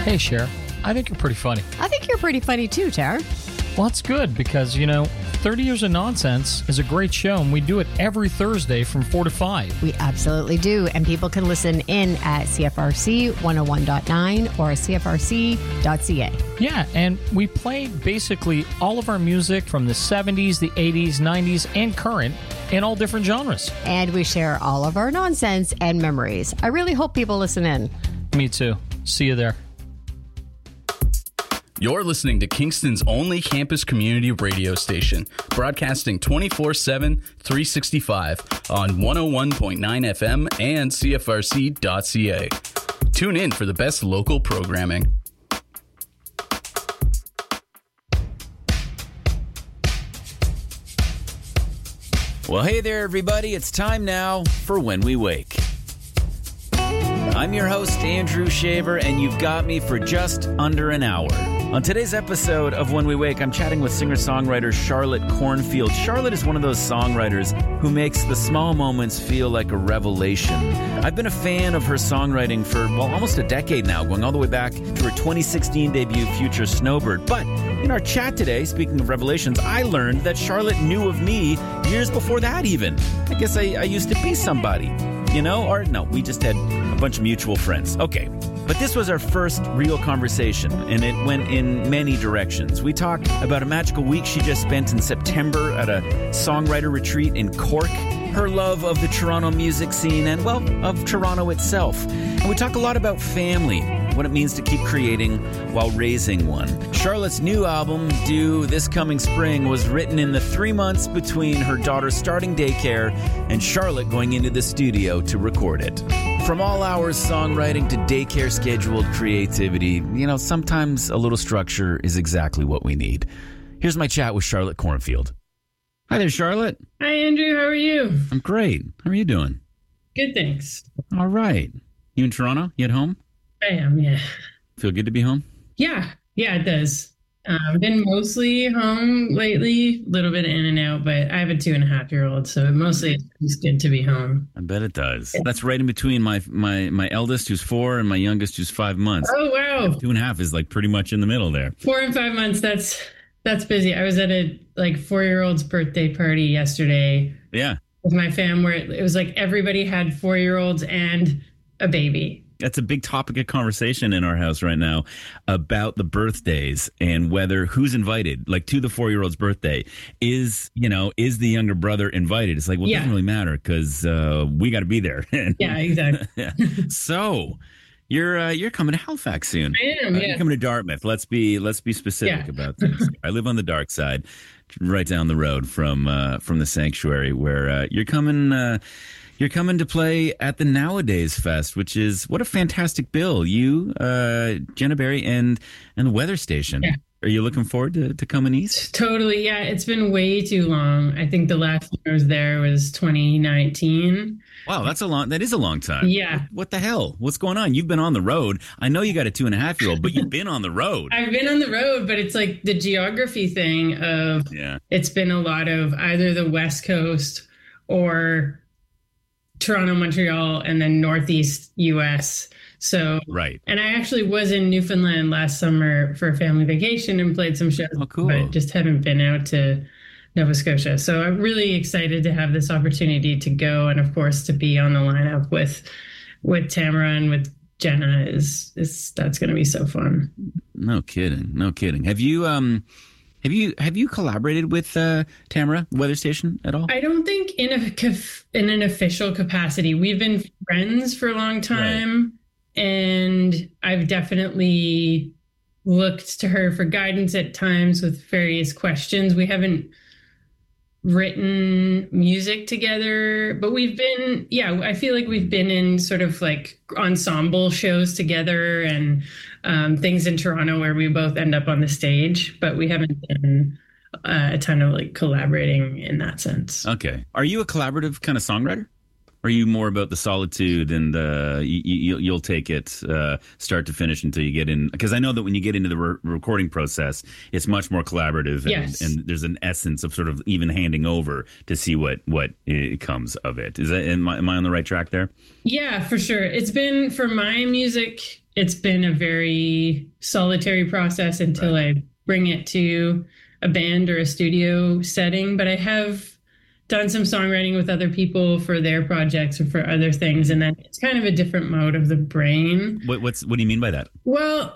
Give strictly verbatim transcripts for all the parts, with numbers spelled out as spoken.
Hey, Cher. I think you're pretty funny. I think you're pretty funny too, Tara. Well, that's good because, you know, thirty Years of Nonsense is a great show, and we do it every Thursday from four to five. We absolutely do. And people can listen in at C F R C one oh one point nine or C F R C dot C A. Yeah, and we play basically all of our music from the seventies, the eighties, nineties, and current in all different genres. And we share all of our nonsense and memories. I really hope people listen in. Me too. See you there. You're listening to Kingston's only campus community radio station, broadcasting twenty-four seven, three sixty-five on one oh one point nine F M and C F R C dot C A. Tune in for the best local programming. Well, hey there, everybody. It's time now for When We Wake. I'm your host, Andrew Shaver, and you've got me for just under an hour. On today's episode of When We Wake, I'm chatting with singer-songwriter Charlotte Cornfield. Charlotte is one of those songwriters who makes the small moments feel like a revelation. I've been a fan of her songwriting for, well, almost a decade now, going all the way back to her twenty sixteen debut, Future Snowbird. But in our chat today, speaking of revelations, I learned that Charlotte knew of me years before that even. I guess I, I used to be somebody, you know? Or no, we just had a bunch of mutual friends. Okay. But this was our first real conversation, and it went in many directions. We talked about a magical week she just spent in September at a songwriter retreat in Cork, her love of the Toronto music scene, and, well, of Toronto itself. And we talk a lot about family, what it means to keep creating while raising one. Charlotte's new album, due this coming spring, was written in the three months between her daughter starting daycare and Charlotte going into the studio to record it. From all hours songwriting to daycare scheduled creativity, you know, sometimes a little structure is exactly what we need. Here's my chat with Charlotte Cornfield. Hi there, Charlotte. Hi, Andrew. How are you? I'm great. How are you doing? Good, thanks. All right. You in Toronto? You at home? I am, yeah. Feel good to be home? Yeah. Yeah, it does. Uh, I've been mostly home lately, a little bit in and out, but I have a two and a half year old, so mostly it's good to be home. I bet it does. Yeah. That's right in between my, my, my eldest, who's four, and my youngest, who's five months. Oh, wow. Two and a half is like pretty much in the middle there. Four and five months, that's that's busy. I was at a like four-year-old's birthday party yesterday. Yeah. With my fam, where it, it was like everybody had four-year-olds and a baby. That's a big topic of conversation in our house right now about the birthdays and whether who's invited, like to the four-year-old's birthday. Is, you know, is the younger brother invited? It's like, well, it yeah. doesn't really matter because uh, we got to be there. Yeah, exactly. Yeah. So you're uh, you're coming to Halifax soon. I am, uh, yeah. You're coming to Dartmouth. Let's be let's be specific yeah. about things. I live on the dark side, right down the road from uh, from the sanctuary, where uh, you're coming. Uh, You're coming to play at the Nowadays Fest, which is, what a fantastic bill. You, uh, Jenna Barry, and and the Weather Station. Yeah. Are you looking forward to, to coming east? Totally, yeah. It's been way too long. I think the last time I was there was twenty nineteen. Wow, that's a long, that is a long time. Yeah. What, what the hell? What's going on? You've been on the road. I know you got a two and a half year old, but you've been on the road. I've been on the road, but it's like the geography thing of, yeah. It's been a lot of either the West Coast or Toronto, Montreal, and then Northeast U S. So, right. And I actually was in Newfoundland last summer for a family vacation and played some shows, oh, cool. but just haven't been out to Nova Scotia. So I'm really excited to have this opportunity to go, and of course to be on the lineup with with Tamara and with Jenna is is that's going to be so fun. No kidding, no kidding. Have you um. Have you have you collaborated with uh, Tamara, Weather Station, at all? I don't think in a in an official capacity. We've been friends for a long time, right. And I've definitely looked to her for guidance at times with various questions. We haven't written music together, but we've been, yeah, I feel like we've been in sort of like ensemble shows together and um, things in Toronto where we both end up on the stage, but we haven't done uh, a ton of like collaborating in that sense. Okay. Are you a collaborative kind of songwriter? Or are you more about the solitude and uh, you, you, you'll take it uh, start to finish until you get in? Because I know that when you get into the re- recording process, it's much more collaborative. And, yes. and there's an essence of sort of even handing over to see what, what it comes of it. Is that, am I, am I on the right track there? Yeah, for sure. It's been, for my music, it's been a very solitary process until Right. I bring it to a band or a studio setting. But I have done some songwriting with other people for their projects or for other things, and then it's kind of a different mode of the brain. What, what's what do you mean by that? Well,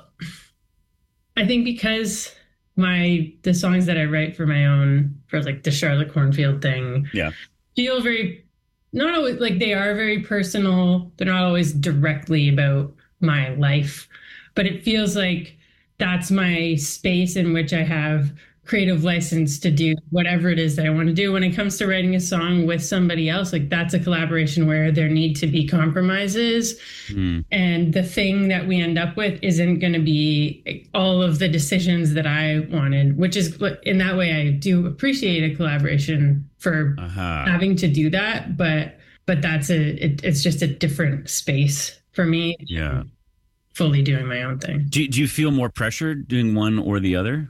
I think because my the songs that I write for my own, for like the Charlotte Cornfield thing, Yeah. feel very, not always, like they are very personal. They're not always directly about my life, but it feels like that's my space in which I have creative license to do whatever it is that I want to do. When it comes to writing a song with somebody else, like that's a collaboration where there need to be compromises. Mm. And the thing that we end up with isn't going to be all of the decisions that I wanted, which is in that way, I do appreciate a collaboration for Uh-huh. having to do that. But, but that's a, it, it's just a different space for me. Yeah. Fully doing my own thing. Do, do you feel more pressure doing one or the other?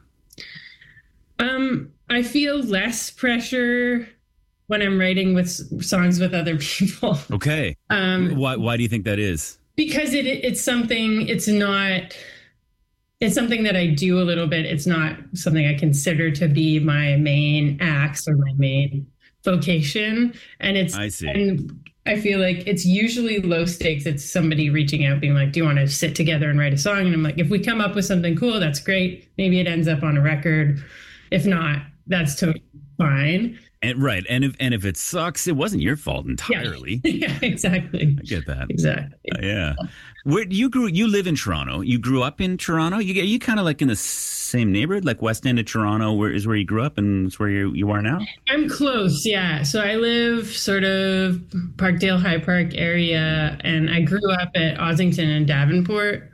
Um, I feel less pressure when I'm writing with s- songs with other people. Okay. Um, Why, why do you think that is? because it it's something, it's not, it's something that I do a little bit. It's not something I consider to be my main axe or my main vocation. And it's, I see. and I feel like it's usually low stakes. It's somebody reaching out being like, do you want to sit together and write a song? And I'm like, if we come up with something cool, that's great. Maybe it ends up on a record. If not, that's totally fine. And right. And if and if it sucks, it wasn't your fault Yeah. entirely. Yeah, exactly. I get that. Exactly. Uh, yeah. Where you grew you live in Toronto. You grew up in Toronto? You you kind of like in the same neighborhood, like West End of Toronto, where is where you grew up and it's where you you are now? I'm close, yeah. So I live sort of Parkdale High Park area, and I grew up at Ossington and Davenport,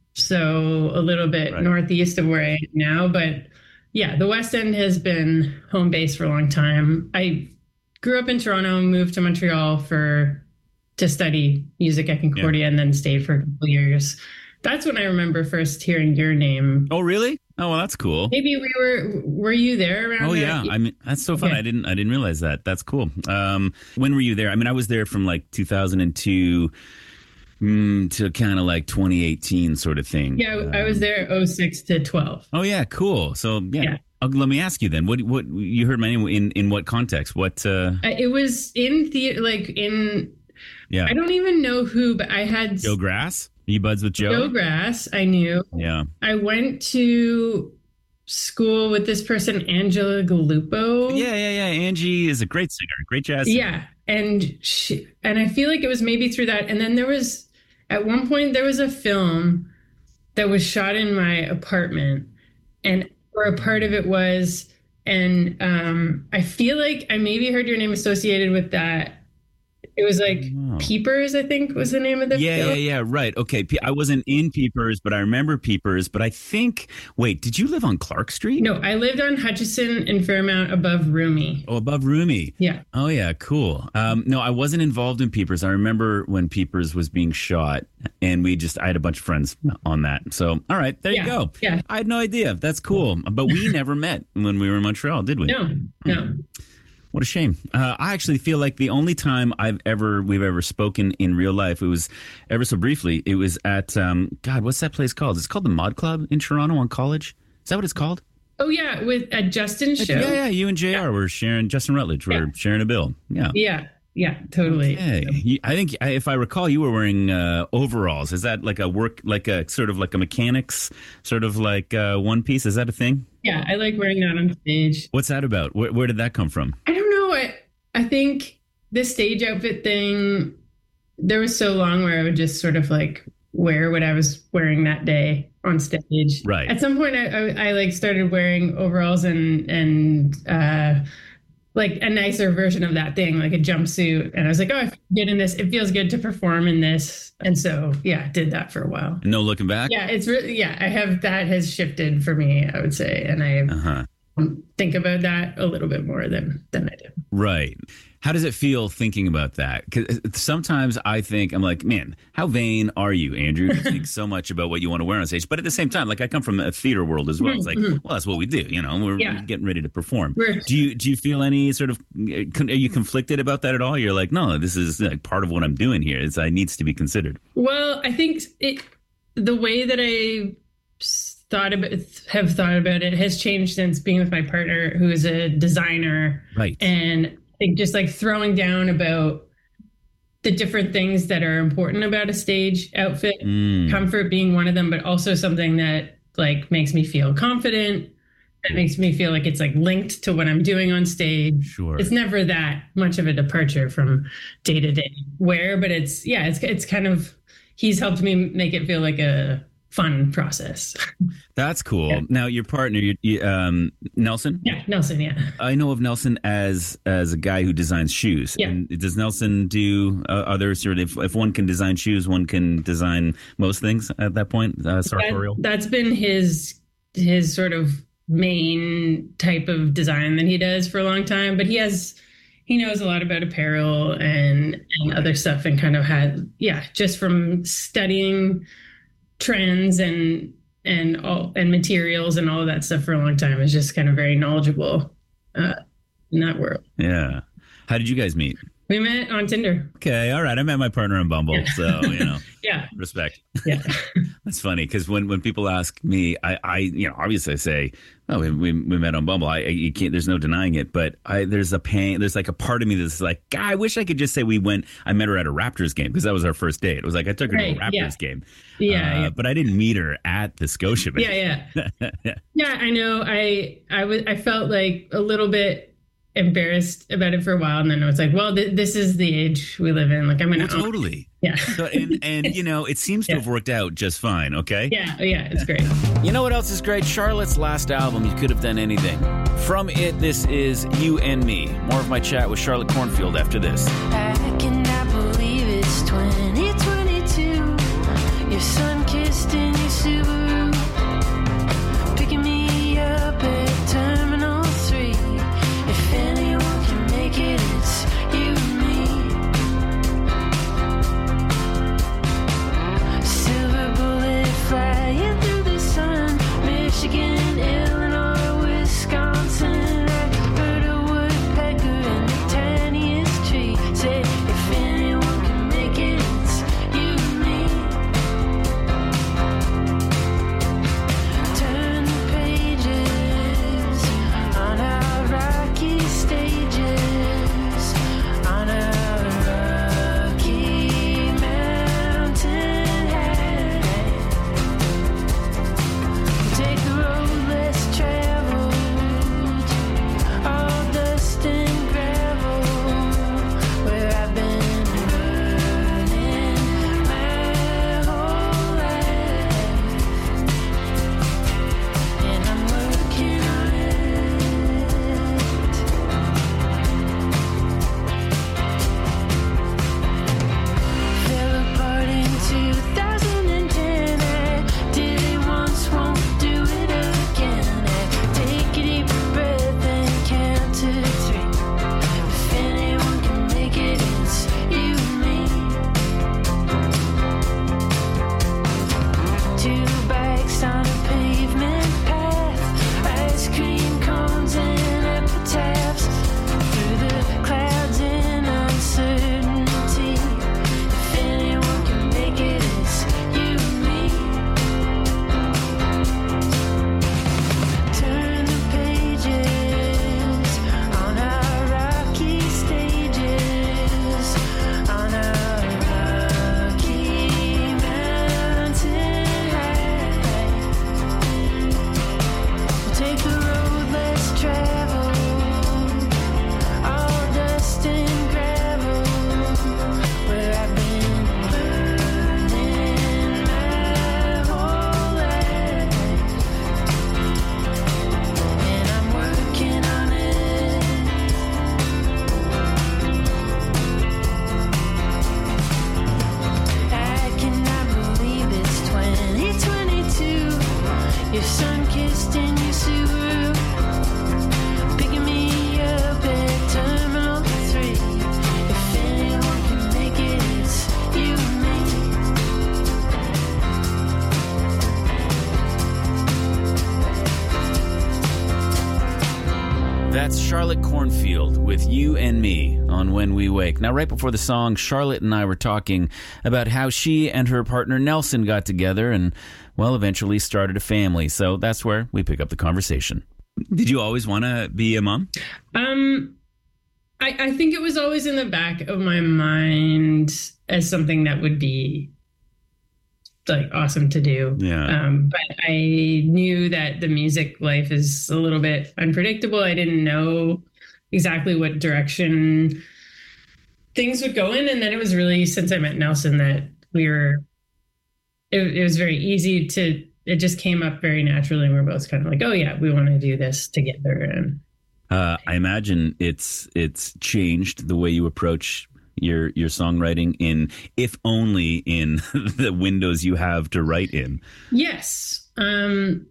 so a little bit Right. northeast of where I am now. But yeah, the West End has been home base for a long time. I grew up in Toronto, moved to Montreal for to study music at Concordia, and then stayed for a couple of years. That's when I remember first hearing your name. Oh, really? Oh, well, that's cool. Maybe we were. Were you there around? Oh that? yeah, I mean that's so fun. Okay. I didn't I didn't realize that. That's cool. Um, when were you there? I mean, I was there from like two thousand two mm, to kind of like twenty eighteen sort of thing. Yeah, I was Um, there oh six to twelve. Oh yeah, cool. So yeah, Yeah. Uh, let me ask you then. What what you heard my name in in what context? What? Uh, I- It was in theater, like in, yeah, I don't even know who, but I had Joe Grass. Are you buds with Joe? Joe Grass, I knew. Yeah. I went to school with this person, Angela Gallupo. Yeah, yeah, yeah. Angie is a great singer, great jazz singer. Yeah. And she, and I feel like it was maybe through that. And then there was, at one point, there was a film that was shot in my apartment, and or a part of it was, and um, I feel like I maybe heard your name associated with that. It was like Wow. Peepers, I think was the name of the Yeah, film. yeah, yeah. Right. Okay. Pe- I wasn't in Peepers, but I remember Peepers. But I think, wait, did you live on Clark Street? No, I lived on Hutchison in Fairmount above Rumi. Oh, above Rumi. Yeah. Oh, yeah. Cool. Um, no, I wasn't involved in Peepers. I remember when Peepers was being shot, and we just, I had a bunch of friends on that. So, all right, there Yeah, you go. yeah. I had no idea. That's cool. But we never met when we were in Montreal, did we? No, no. What a shame. Uh, I actually feel like the only time I've ever we've ever spoken in real life, it was ever so briefly. It was at um, God, what's that place called? It's called the Mod Club in Toronto on College. Is that what it's called? Oh yeah, with at Justin's show. Yeah, yeah. You and J R were sharing Justin Rutledge. We're Yeah. sharing a bill. Yeah. Yeah, yeah, totally. Hey, you- I think I- if I recall, you were wearing uh, overalls. Is that like a work, like a sort of like a mechanics, sort of like uh, one piece? Is that a thing? Yeah, I like wearing that on stage. What's that about? Where, where did that come from? I don't know. I, I think the stage outfit thing, there was so long where I would just sort of like wear what I was wearing that day on stage. Right. At some point, I, I, I like started wearing overalls and, and, uh, like a nicer version of that thing, like a jumpsuit. And I was like, oh, I feel good in this. It feels good to perform in this. And so, yeah, did that for a while. No looking back. Yeah, it's really, yeah, I have, that has shifted for me, I would say. And I Uh huh. think about that a little bit more than, than I do. Right. How does it feel thinking about that? Because sometimes I think, I'm like, man, how vain are you, Andrew? You think so much about what you want to wear on stage. But at the same time, like I come from a theater world as well. It's like, well, that's what we do. You know, we're, Yeah. we're getting ready to perform. We're- Do you do you feel any sort of, are you conflicted about that at all? You're like, no, this is like part of what I'm doing here. It's, it needs to be considered. Well, I think it the way that I thought about have thought about it has changed since being with my partner, who is a designer. Right. And I think just like throwing down about the different things that are important about a stage outfit, mm. comfort being one of them, but also something that like makes me feel confident. That makes me feel like it's like linked to what I'm doing on stage. Sure. It's never that much of a departure from day to day wear, but it's, yeah, it's, it's kind of, he's helped me make it feel like a fun process. That's cool. Yeah. Now, your partner, you, you, um, Nelson? Yeah, Nelson, yeah. I know of Nelson as as a guy who designs shoes. Yeah. And does Nelson do uh, other sort of, if, if one can design shoes, one can design most things at that point, uh, sartorial? That, that's been his his sort of main type of design that he does for a long time, but he has he knows a lot about apparel and, and other stuff, and kind of had, yeah, just from studying trends and and all and materials and all of that stuff for a long time, is just kind of very knowledgeable uh, in that world. Yeah. How did you guys meet? We met on Tinder. Okay, all right. I met my partner on Bumble, Yeah. so you know, Yeah. respect. Yeah. That's funny because when, when people ask me, I, I you know obviously I say, oh, we, we, we met on Bumble. I, I you can't. There's no denying it. But I there's a pain. There's like a part of me that's like, God, I wish I could just say we went. I met her at a Raptors game because that was our first date. It was like I took her Right, to a Raptors yeah. game. Yeah, uh, yeah. But I didn't meet her at the Scotiabank. Yeah, yeah. Yeah, I know. I I was I felt like a little bit embarrassed about it for a while, and then I was like, well, th- this is the age we live in. Like, I'm gonna Well, totally. Yeah. So, and and you know, it seems to Yeah. have worked out just fine. Okay. Yeah, yeah, it's great. You know what else is great? Charlotte's last album, You Could Have Done Anything. From it, this is You and Me. More of my chat with Charlotte Cornfield after this. I cannot believe it's twenty twenty-two. Your sun-kissed in your Subaru, picking me up at Terminal three. If anyone can make it, it's you and me. Silver bullet flying through the sun. Michigan, Illinois, Wisconsin. I heard a woodpecker in the tiniest tree say, That's Charlotte Cornfield with You and Me on When We Wake. Now, right before the song, Charlotte and I were talking about how she and her partner Nelson got together and, well, eventually started a family. So that's where we pick up the conversation. Did you always want to be a mom? Um, I, I think it was always in the back of my mind as something that would be like awesome to do. Yeah. Um, but I knew that the music life is a little bit unpredictable. I didn't know exactly what direction things would go in. And then it was really since I met Nelson that we were, it, it was very easy to, it just came up very naturally. And we we're both kind of like, oh yeah, we want to do this together. And uh, I imagine it's, it's changed the way you approach your your songwriting in, if only in the windows you have to write in. Yes. Um,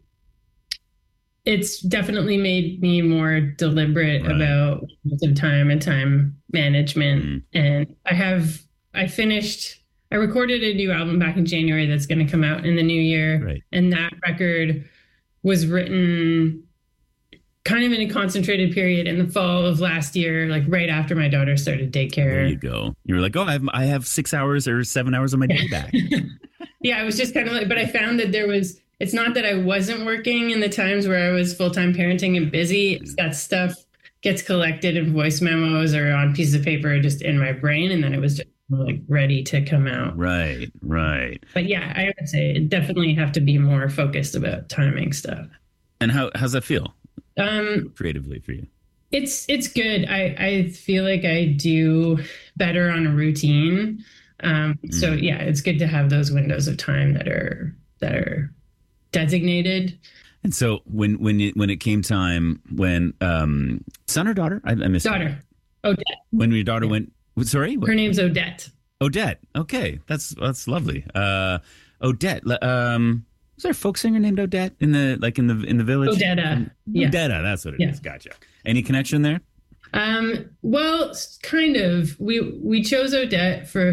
it's definitely made me more deliberate Right. about use of time and time management. Mm. And I have, I finished, I recorded a new album back in January that's going to come out in the new year. Right. And that record was written kind of in a concentrated period in the fall of last year, like right after my daughter started daycare. There you go. You were like, oh, I have, I have six hours or seven hours of my day back. Yeah, I was just kind of like, but I found that there was, it's not that I wasn't working in the times where I was full-time parenting and busy. It's that stuff gets collected in voice memos or on pieces of paper just in my brain. And then it was just like ready to come out. Right, right. But yeah, I would say definitely have to be more focused about timing stuff. And how how's that feel Um, creatively for you? It's it's good. I, I feel like I do better on a routine. Um, Mm. So yeah, it's good to have those windows of time that are that are designated. And so when when it, when it came time, when um, son or daughter, I, I missed Daughter, Odette. When your daughter went, sorry, what? Her name's Odette. Odette. Okay, that's that's lovely. Uh, Odette. le- Um, was there a folk singer named Odette in the like in the in the village? Odetta. Yeah. Odetta. That's what it is. Yeah. Gotcha. Any connection there? Um, well, s- kind of. We we chose Odette for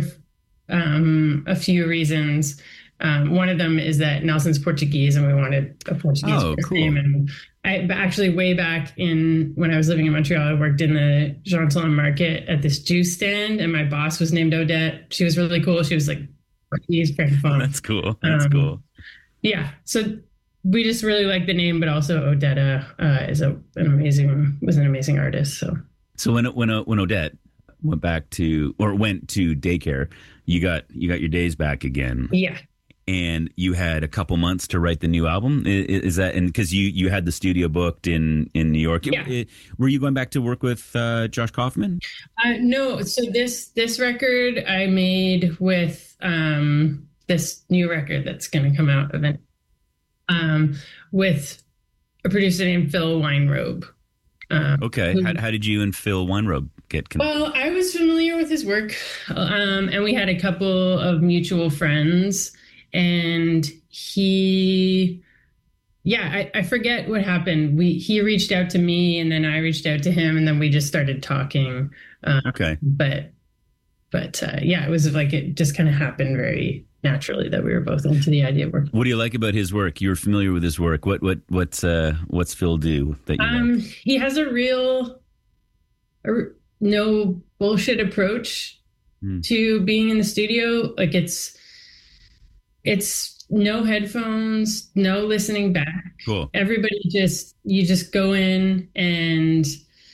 um, a few reasons. Um, one of them is that Nelson's Portuguese, and we wanted a Portuguese Oh, first cool. name. And I but actually way back in when I was living in Montreal, I worked in the Jean Talon market at this juice stand, and my boss was named Odette. She was really cool. She was like Portuguese, very fun. That's cool. That's Um, cool. Yeah. So we just really like the name, but also Odetta uh, is a, an amazing was an amazing artist. So So when when when Odette went back to or went to daycare, you got you got your days back again. yeah. And you had a couple months to write the new album. I- i- Is that and because you, you had the studio booked in, in New York? Yeah. I- Were you going back to work with uh, Josh Kaufman? Uh, no, so this this record I made with um, this new record that's going to come out eventually, um, with a producer named Phil Weinrobe. Um, Okay. who- How, how did you and Phil Weinrobe get connected? Well, I was familiar with his work, um, and we had a couple of mutual friends, and he. Yeah, I, I forget what happened. We he reached out to me, and then I reached out to him, and then we just started talking. Um, Okay. but but uh, yeah, it was like it just kind of happened very naturally that we were both into the idea of work. What do you like about his work? You're familiar with his work. What what what's uh what's Phil do that you Um, like? he has a real, a r- no bullshit approach Hmm. to being in the studio. Like it's, it's no headphones, no listening back. Cool. Everybody just you just go in and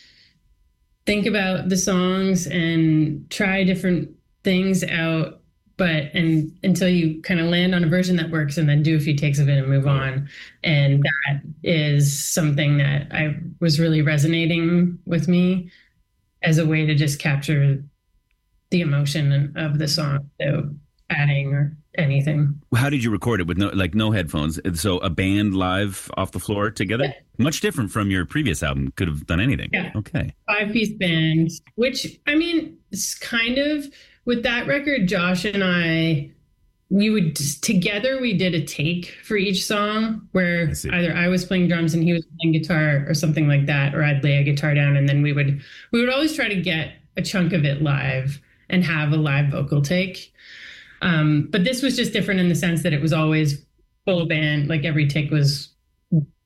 think about the songs and try different things out, but and until you kind of land on a version that works, and then do a few takes of it and move on. And that is something that I was really resonating with me as a way to just capture the emotion of the song, so adding or anything. How did you record it with no like no headphones? So a band live off the floor together? Yeah. Much different from your previous album. Could have done anything. Yeah. Okay. Five piece band, which I mean, it's kind of with that record, Josh and I, we would just, together, we did a take for each song where I see. either I was playing drums and he was playing guitar or something like that, or I'd lay a guitar down, and then we would, we would always try to get a chunk of it live and have a live vocal take. Um, but this was just different in the sense that it was always full band, like every take was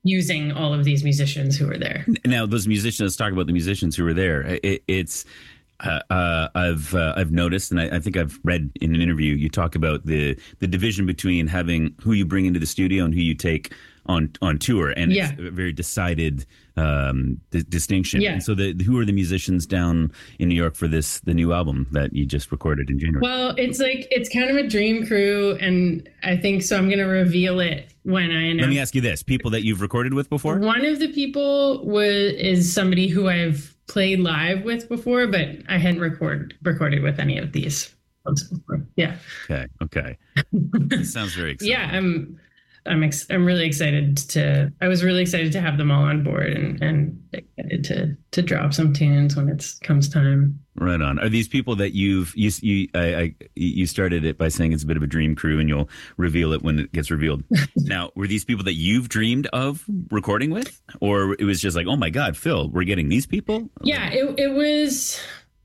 using all of these musicians who were there. Now, those musicians, let's talk about the musicians who were there. It, it's, uh, uh, I've uh, I've noticed, and I, I think I've read in an interview, you talk about the the division between having who you bring into the studio and who you take on on tour, and Yeah. it's a very decided um, di- distinction. Yeah. And so, the, who are the musicians down in New York for this the new album that you just recorded in January? Well, it's like it's kind of a dream crew, and I think so. I'm going to reveal it when I announce. Let me ask you this: people that you've recorded with before? One of the people was is somebody who I've played live with before, but I hadn't record recorded with any of these folks before. Yeah, Okay, okay. Sounds very exciting. yeah. I'm I'm ex- I'm really excited to. I was really excited to have them all on board, and and excited to to drop some tunes when it comes time. Right on. Are these people that you've you you I, I you started it by saying it's a bit of a dream crew, and you'll reveal it when it gets revealed. Now, were these people that you've dreamed of recording with, or it was just like, oh my God, Phil, we're getting these people? Yeah, it it was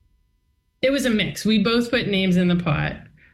it was a mix. We both put names in the pot,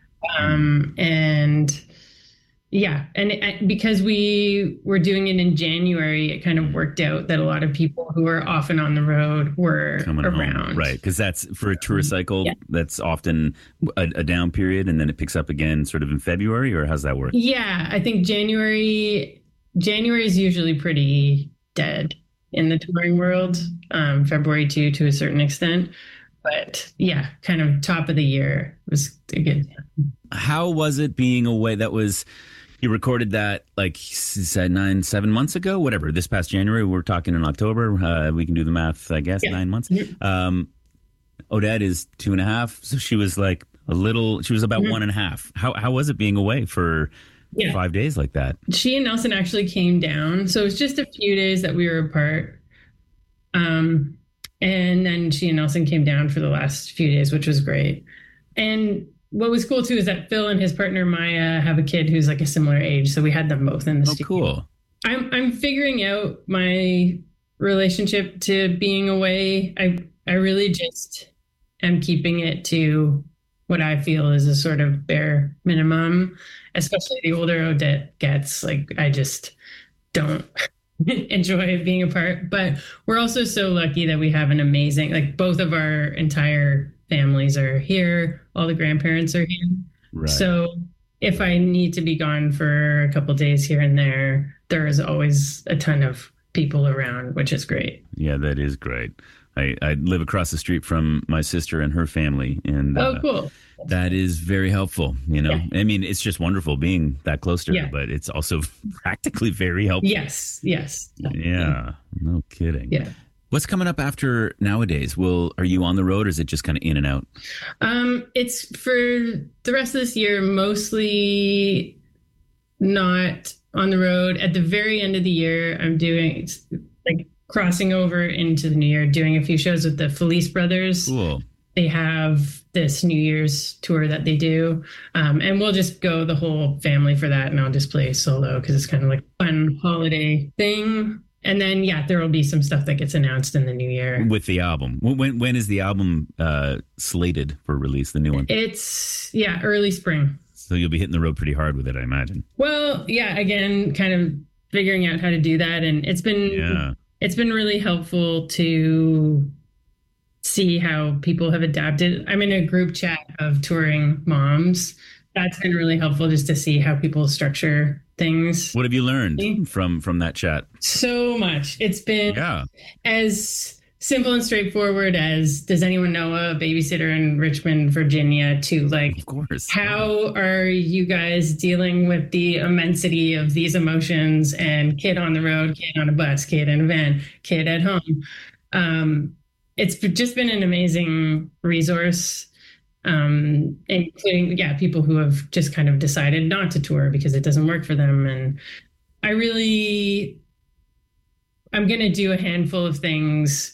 um, and yeah, and it, because we were doing it in January, it kind of worked out that a lot of people who were often on the road were Coming around. home, right? Because that's for a tour cycle. Yeah. That's often a, a down period, and then it picks up again, sort of in February, or how's that work? Yeah, I think January January is usually pretty dead in the touring world. Um, February too, to a certain extent. But yeah, kind of top of the year was a good time. How was it being away? That was. You recorded that like said nine, seven months ago, whatever. This past January, we're talking in October. Uh, we can do the math, I guess. Yeah. Nine months. Mhm. Um, Odette is two and a half, so she was like a little. She was about Mhm. one and a half. How how was it being away for Yeah. five days like that? She and Nelson actually came down. So it was just a few days that we were apart. Um, and then she and Nelson came down for the last few days, which was great. And what was cool too is that Phil and his partner Maya have a kid who's like a similar age. So we had them both in the Oh, studio. cool. I'm I'm figuring out my relationship to being away. I I really just am keeping it to what I feel is a sort of bare minimum, especially the older Odette gets. Like I just don't enjoy being apart. But we're also so lucky that we have an amazing, like both of our entire families are here. All the grandparents are here. Right. So if I need to be gone for a couple days here and there, there is always a ton of people around, which is great. Yeah, that is great. I, I live across the street from my sister and her family, and Oh, uh, cool. that is very helpful. You know, Yeah. I mean, it's just wonderful being that close to her, Yeah. but it's also practically very helpful. Yes, yes. Yeah, no kidding. Yeah. What's coming up after nowadays? Will are you on the road, or is it just kind of in and out? Um, it's for the rest of this year, mostly not on the road. At the very end of the year, I'm doing like crossing over into the new year, doing a few shows with the Felice Brothers. Cool. They have this New Year's tour that they do. Um, and we'll just go the whole family for that. And I'll just play solo because it's kind of like a fun holiday thing. And then, yeah, there will be some stuff that gets announced in the new year. With the album, when when is the album uh, slated for release? The new one. It's, yeah, early spring. So you'll be hitting the road pretty hard with it, I imagine. Well, yeah, again, kind of figuring out how to do that. And it's been, Yeah. it's been really helpful to see how people have adapted. I'm in a group chat of touring moms. That's been really helpful just to see how people structure things. What have you learned from from that chat? So much. It's been Yeah. as simple and straightforward as, does anyone know a babysitter in Richmond, Virginia, to like, Of course. how are you guys dealing with the immensity of these emotions and kid on the road, kid on a bus, kid in a van, kid at home? Um, it's just been an amazing resource, um, including, yeah, people who have just kind of decided not to tour because it doesn't work for them. And I really, I'm going to do a handful of things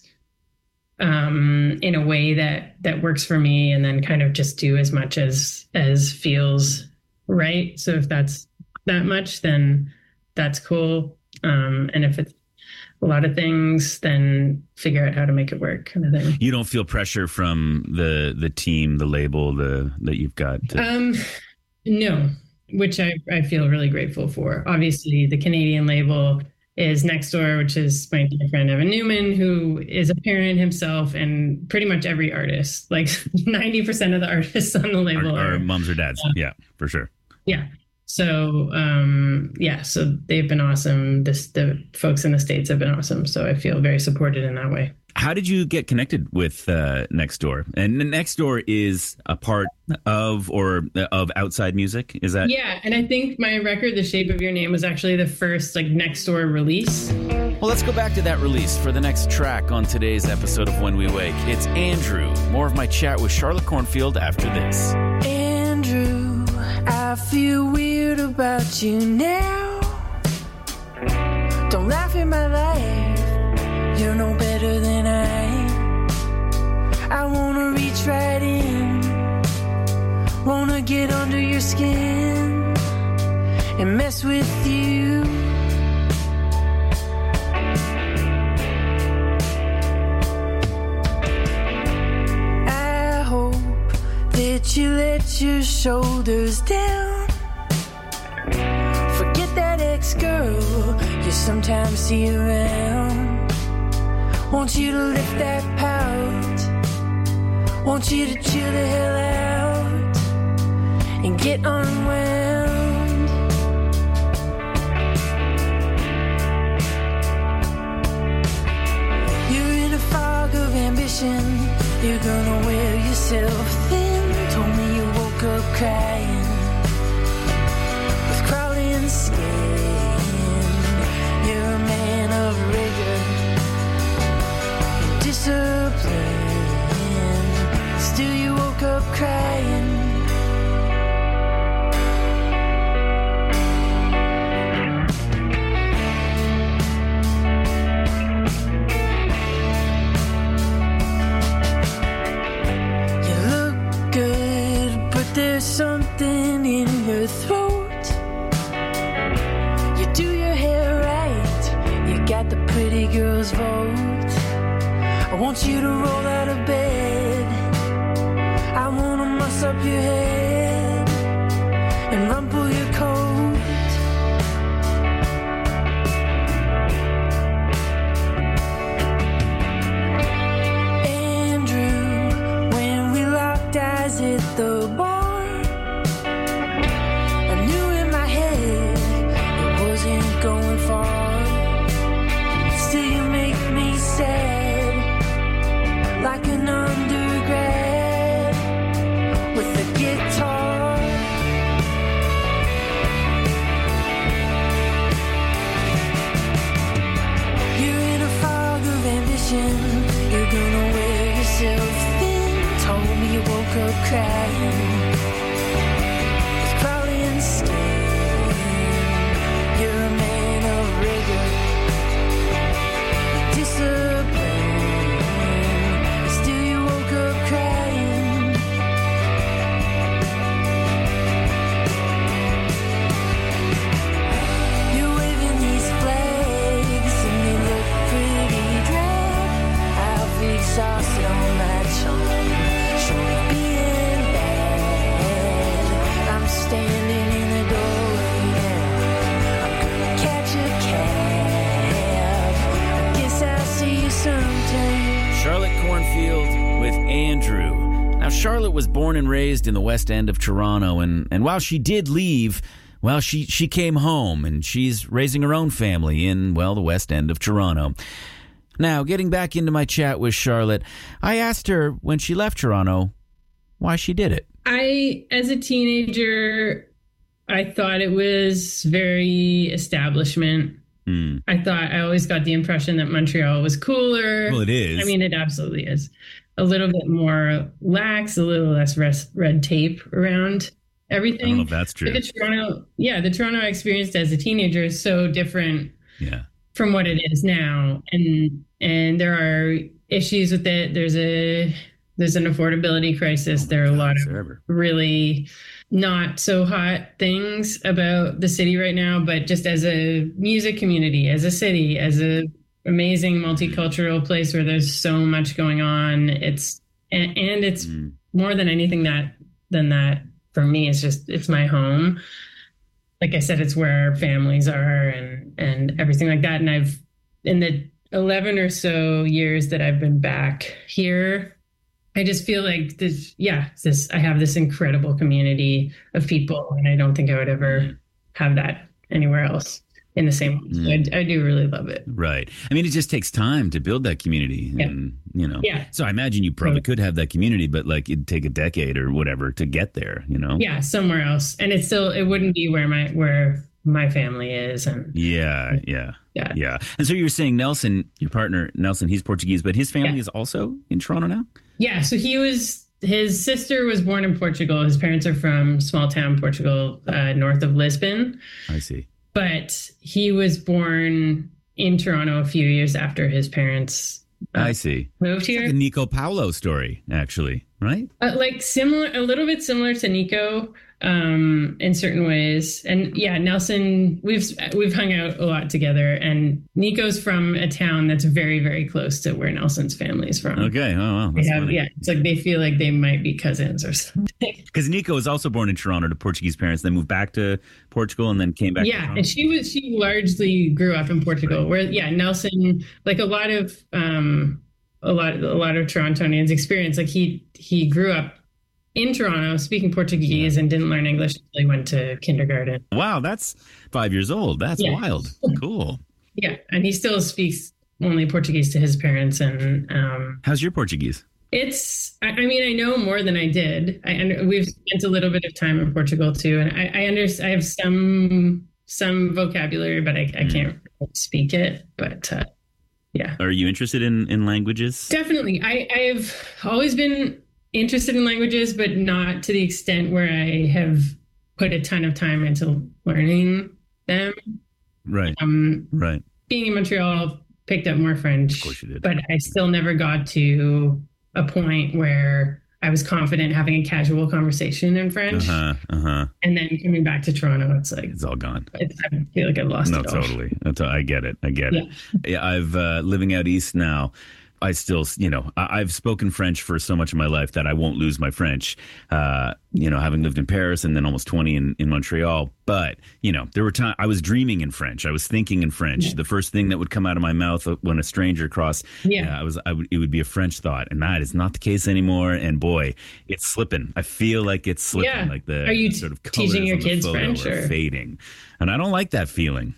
um, in a way that, that works for me, and then kind of just do as much as, as feels right. So if that's that much, then that's cool. Um, and if it's a lot of things, then figure out how to make it work, kind of thing. You don't feel pressure from the the team, the label, the that you've got. To... Um, no, which I, I feel really grateful for. Obviously, the Canadian label is Next Door, which is my dear friend Evan Newman, who is a parent himself, and pretty much every artist, like ninety percent of the artists on the label Our, are our moms or dads. Yeah. Yeah, for sure. Yeah. So, um, yeah, so they've been awesome. This, the folks in the States have been awesome. So I feel very supported in that way. How did you get connected with uh, Next Door? And Next Door is a part of or of Outside Music, is that? Yeah, and I think my record, The Shape of Your Name, was actually the first like Next Door release. Well, let's go back to that release for the next track on today's episode of When We Wake. It's Andrew. More of my chat with Charlotte Cornfield after this. Andrew, I feel weird about you now. Don't laugh at my life. You're no better than I. I wanna reach right in. Wanna get under your skin and mess with you. I hope that you let your shoulders down. Forget that ex-girl you sometimes see around. Want you to lift that pout. Want you to chill the hell out and get unwound. You're in a fog of ambition. You're gonna wear yourself thin. Told me you woke up crying with crawling skin. You're a man of rigor, discipline. Still you woke up crying. You look good, but there's something in your throat. You do your hair right, you got the pretty girl's vote. I want you to roll out of bed. I wanna muss up your head and rumple your coat. Andrew, when we locked eyes at the bar, I knew in my head it wasn't going far. Still you make me sad, like an undergrad with a guitar. You're in a fog of ambition. You're gonna wear yourself thin. Told me you woke up crying with crawling skin. You're a man of rigor, discipline. Still you woke up crying. You're waving these flags and they look pretty drab. I'll be exhausted on that charm, short of being bad. I'm standing in the doorway now. I'm gonna catch a cab. I guess I'll see you sometime. Charlotte Cornfield with Andrew. Now, Charlotte was born and raised in the West End of Toronto, and, and while she did leave, well, she, she came home, and she's raising her own family in, well, the West End of Toronto. Now, getting back into my chat with Charlotte, I asked her when she left Toronto why she did it. I, as a teenager, I thought it was very establishment. Mm. I thought, I always got the impression that Montreal was cooler. Well, it is. I mean, it absolutely is. A little bit more lax, a little less res- red tape around everything. I don't know if that's true. But the Toronto, yeah, the Toronto I experienced as a teenager is so different Yeah. from what it is now. And and there are issues with it. There's a there's an affordability crisis. Oh my there are a God, lot of Sarah. really not so hot things about the city right now, but just as a music community, as a city, as a amazing multicultural place where there's so much going on. It's and, and it's Mm. more than anything that than that for me. It's just it's my home. like I said, it's where our families are and and everything like that. And I've in the eleven or so years that I've been back here, I just feel like this, yeah, this, I have this incredible community of people, and I don't think I would ever have that anywhere else in the same way. So I, I do really love it. Right. I mean, it just takes time to build that community. Yeah. And, you know, Yeah. so I imagine you probably could have that community, but like it'd take a decade or whatever to get there, you know? Yeah, somewhere else. And it's still, it wouldn't be where my, where my family is. And Yeah. Yeah. Yeah. Yeah. And so you were saying Nelson, your partner, Nelson, he's Portuguese, but his family Yeah. is also in Toronto now? yeah, so he was, his sister was born in Portugal. His parents are from small town Portugal, uh, north of Lisbon. I see. But he was born in Toronto a few years after his parents uh, I see. moved here. The Nico Paulo story, actually, right? Uh, like similar, a little bit similar to Nico um, in certain ways. And yeah, Nelson, we've we've hung out a lot together. And Nico's from a town that's very, very close to where Nelson's family is from. Okay. Oh, wow. They That's have, funny. yeah, it's like they feel like they might be cousins or something. Because Nico was also born in Toronto to Portuguese parents, then moved back to Portugal and then came back to Yeah, Toronto. and she was she largely grew up in Portugal, where yeah, Nelson, like a lot of um a lot a lot of Torontonians experience, like he he grew up in Toronto speaking Portuguese and didn't learn English until he went to kindergarten. Wow, that's five years old. That's Yeah. wild. Cool. Yeah, and he still speaks only Portuguese to his parents, and um How's your Portuguese? it's I, I mean I know more than I did. I and we've spent a little bit of time in Portugal too, and I I understand I have some some vocabulary, but I, I can't really speak it. But uh, yeah. Are you interested in, in languages? Definitely. I, I've always been interested in languages, but not to the extent where I have put a ton of time into learning them. Right. Um, Right. being in Montreal, picked up more French, Of course you did. but I still never got to a point where I was confident having a casual conversation in French. Uh-huh. Uh-huh. And then coming back to Toronto, it's like, It's all gone. it's, I feel like I've lost No, it all. totally. That's, I get it. I get it. Yeah, I've uh, living out east now. I still, you know, I, I've spoken French for so much of my life that I won't lose my French. Uh, you know, having lived in Paris and then almost twenty in, in Montreal. But, you know, there were times I was dreaming in French. I was thinking in French. Yeah. The first thing that would come out of my mouth when a stranger crossed, Yeah. uh, I was, I would, it would be a French thought. And that is not the case anymore. And boy, it's slipping. I feel like it's slipping. Yeah. Like the Are you the sort of teaching colors your on the kids photo French, are or- fading. And I don't like that feeling.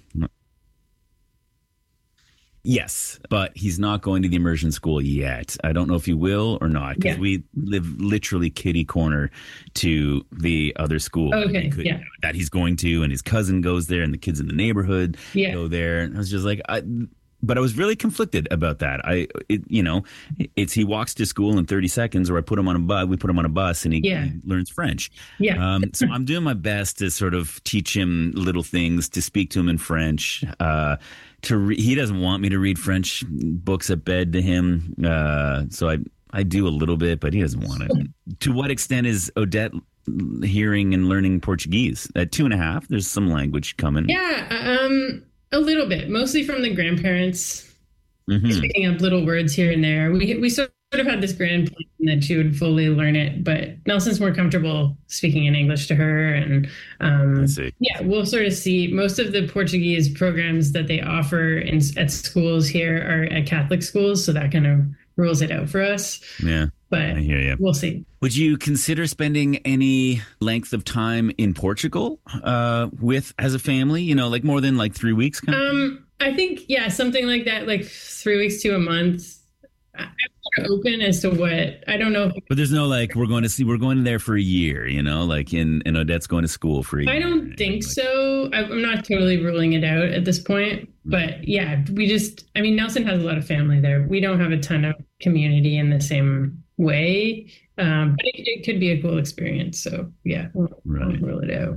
Yes, but he's not going to the immersion school yet. I don't know if he will or not, because Yeah. we live literally kitty corner to the other school Okay, that, he could- yeah. that he's going to, and his cousin goes there, and the kids in the neighborhood Yeah. go there. And I was just like, I, but I was really conflicted about that. I, it, you know, it's he walks to school in thirty seconds, or I put him on a bus. We put him on a bus, and he, Yeah. he learns French. Yeah. Um, so I'm doing my best to sort of teach him little things, to speak to him in French. Uh, to re- he doesn't want me to read French books at bed to him, uh, so I I do a little bit, but he doesn't want it. To what extent is Odette hearing and learning Portuguese? At two and a half, there's some language coming. Yeah, um, a little bit, mostly from the grandparents. Mhm. She's picking up little words here and there. We we sort of had this grand plan that she would fully learn it, but Nelson's more comfortable speaking in English to her, and um, I see. yeah, we'll sort of see. Most of the Portuguese programs that they offer in, at schools here are at Catholic schools, so that kind of rules it out for us. Yeah, But I hear you. we'll see. Would you consider spending any length of time in Portugal uh, with as a family? You know, like more than like three weeks? Kind of? Um, I think yeah, something like that, like three weeks to a month. I- I'm sort of open as to what I don't know. If, But there's no like we're going to see we're going there for a year, you know, like in and Odette's going to school for a year. I don't think Like, so. I- I'm not totally ruling it out at this point. But yeah, we just, I mean, Nelson has a lot of family there. We don't have a ton of community in the same way. Um, but it, it could be a cool experience. So yeah, I won't Right. rule it out.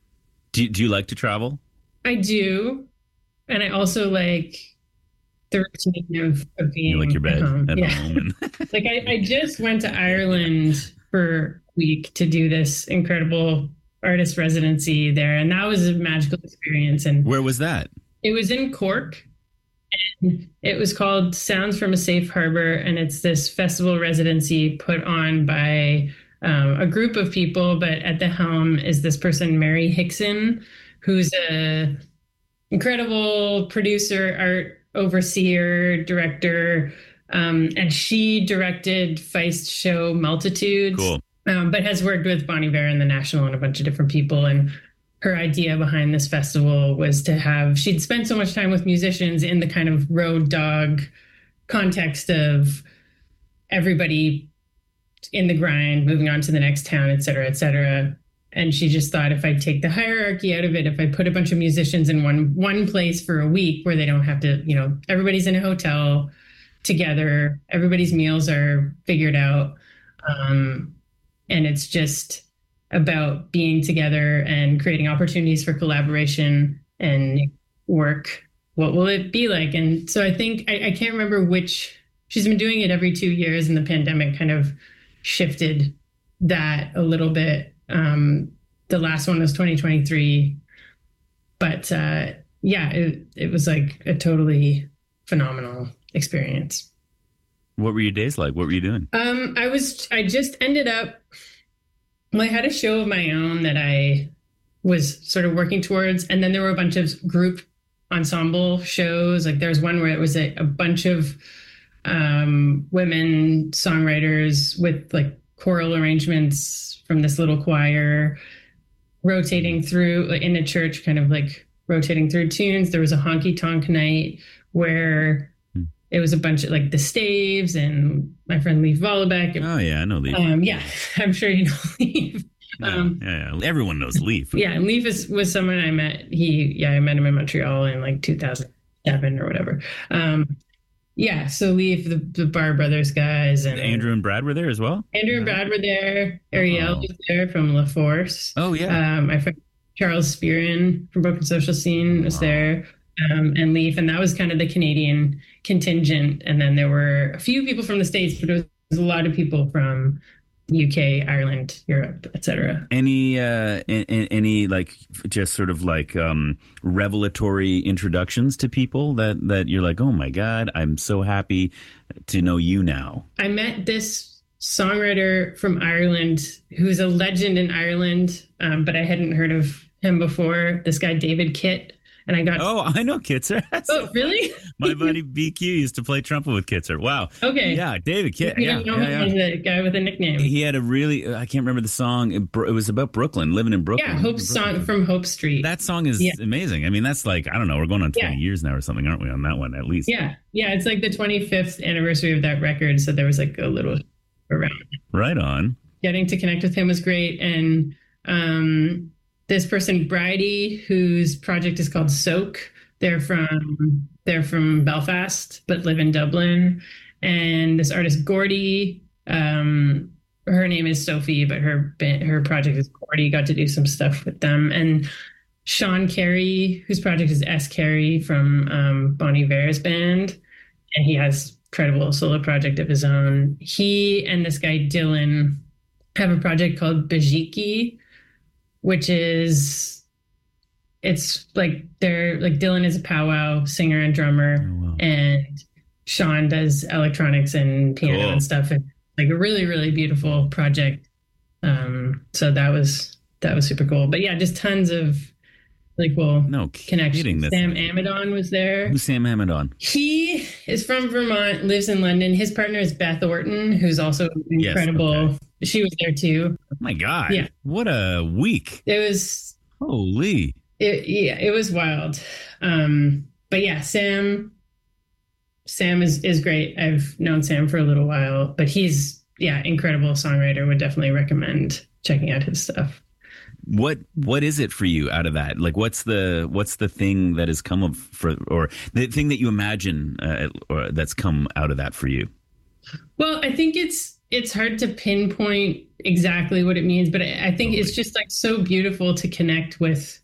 Do you- do you like to travel? I do. And I also like the routine of, of being You like your bed at home. at Yeah. home and Like I, I just went to Ireland for a week to do this incredible artist residency there. And that was a magical experience. And where was that? it was in Cork. And it was called Sounds from a Safe Harbor. And it's this festival residency put on by um, a group of people. But at the helm is this person, Mary Hickson, who's a incredible producer, art overseer, director. Um, and she directed Feist's show Multitudes, Cool. um, but has worked with Bon Iver and the National and a bunch of different people. And her idea behind this festival was to have, she'd spent so much time with musicians in the kind of road dog context of everybody in the grind, moving on to the next town, et cetera, et cetera. And she just thought, if I take the hierarchy out of it, if I put a bunch of musicians in one one place for a week where they don't have to, you know, everybody's in a hotel together, everybody's meals are figured out, um, and it's just about being together and creating opportunities for collaboration and work. What will it be like? And so I think, I, I can't remember which, she's been doing it every two years and the pandemic kind of shifted that a little bit. Um, the last one was twenty twenty-three, but uh, yeah, it, it was like a totally phenomenal experience. What were your days like? What were you doing? Um, I was, I just ended up, well, I had a show of my own that I was sort of working towards. And then there were a bunch of group ensemble shows. Like there was one where it was a, a bunch of um, women songwriters with like choral arrangements from this little choir rotating through in a church, kind of like rotating through tunes. There was a honky tonk night where it was a bunch of like the Staves and my friend Leif Vollebeck. Oh yeah, I know Leif. Um, yeah, I'm sure you know Leif. Yeah, Um, yeah, yeah. Everyone knows Leif. yeah, and Leif is, was someone I met. He, yeah, I met him in Montreal in like two thousand seven or whatever. Um, yeah, so Leif, the, the Bar Brothers guys, and Andrew and Brad were there as well? Andrew and Brad were there. Ariel Oh. was there from La Force. Oh, yeah. Um, my friend Charles Spearin from Broken Social Scene was Wow. there, um, and Leif, and that was kind of the Canadian contingent. And then there were a few people from the States, but it was a lot of people from U K, Ireland, Europe, et cetera. Any, uh, a- a- any like just sort of like um, revelatory introductions to people that, that you're like, oh my God, I'm so happy to know you now. I met this songwriter from Ireland who's a legend in Ireland, um, but I hadn't heard of him before. This guy, David Kitt. And I got, Oh, I know Kitzer. oh, really? My buddy B Q used to play trumpet with Kitzer. Wow. Okay. Yeah, David Kitt. You Yeah, don't know yeah, him yeah. as a guy with a nickname. He had a really, I can't remember the song. It, bro- it was about Brooklyn, living in Brooklyn. Yeah, Hope's song from Hope Street. That song is Yeah. amazing. I mean, that's like, I don't know, we're going on twenty Yeah. years now or something, aren't we, on that one at least? Yeah, yeah, it's like the twenty-fifth anniversary of that record, so there was like a little around. Right on. Getting to connect with him was great, and um, this person, Bridie, whose project is called Soak, they're from they're from Belfast but live in Dublin, and this artist Gordy, um, her name is Sophie, but her ba- her project is Gordy. Got to do some stuff with them, and Sean Carey, whose project is S. Carey from um, Bon Iver's band, and he has incredible solo project of his own. He and this guy Dylan have a project called Bajiki, which is it's like they're like Dylan is a powwow singer and drummer, Oh, wow. and Sean does electronics and piano Cool. and stuff, and like a really really beautiful project. Um, so that was that was super cool. But yeah, just tons of really cool No kidding. connections. That's Sam amazing. Amadon was there. Who's Sam Hammond? He is from Vermont, lives in London. His partner is Beth Orton, who's also Yes, incredible. okay. She was there too. Oh my God. Yeah. What a week. It was, Holy. it, yeah, it was wild. Um, but yeah, Sam, Sam is is great. I've known Sam for a little while, but he's yeah, incredible songwriter. Would definitely recommend checking out his stuff. What what is it for you out of that? Like, what's the what's the thing that has come of for, or the thing that you imagine uh, or that's come out of that for you? Well, I think it's it's hard to pinpoint exactly what it means, but I, I think Totally. it's just like so beautiful to connect with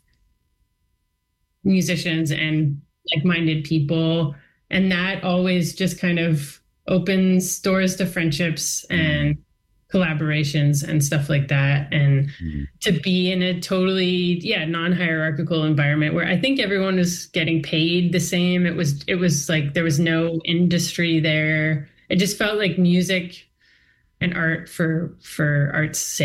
musicians and like-minded people, and that always just kind of opens doors to friendships and collaborations and stuff like that. And Mhm. to be in a totally yeah non-hierarchical environment where I think everyone was getting paid the same. It was it was like there was no industry there. It just felt like music and art for for art's sake.